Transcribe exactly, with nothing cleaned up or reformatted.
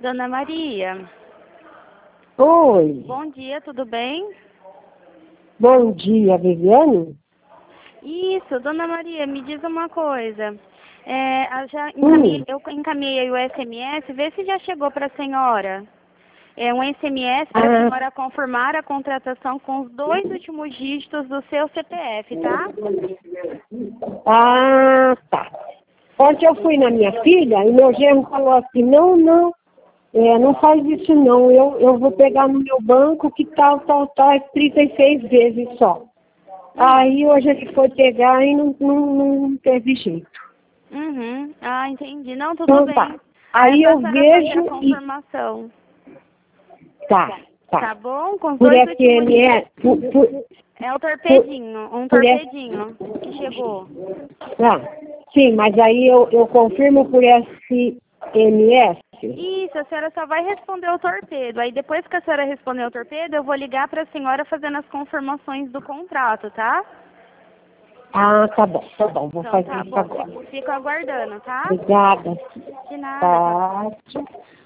Dona Maria. Oi. Bom dia, tudo bem? Bom dia, Viviane. Isso, Dona Maria, me diz uma coisa. É, eu já encaminhei, Hum. eu encaminhei o S M S, vê se já chegou para a senhora. É um S M S para a Ah. senhora confirmar a contratação com os dois últimos dígitos do seu C P F, tá? Ah, tá. Ontem eu fui na minha filha e meu genro falou assim, não, não, é, não faz isso não, eu, eu vou pegar no meu banco que tal, tal, tal, é trinta e seis vezes só. Aí hoje ele foi pegar e não, não, não teve jeito. Uhum. Ah, entendi. Não, tudo Então bem. tá. Aí É só a eu senhora fazer a vejo e... confirmação. Tá, Tá tá. bom? Com os Por dois últimos S M S, por, por, É o torpedinho, um por S- torpedinho que chegou. ah, sim, mas aí eu, eu confirmo por S M S. Isso, a senhora só vai responder o torpedo. Aí depois que a senhora responder o torpedo, eu vou ligar para a senhora fazendo as confirmações do contrato, tá? Ah, tá bom, tá bom, vou Então fazer tá isso bom, agora. fico, fico aguardando, tá? Obrigada. De nada, tchau. Tá.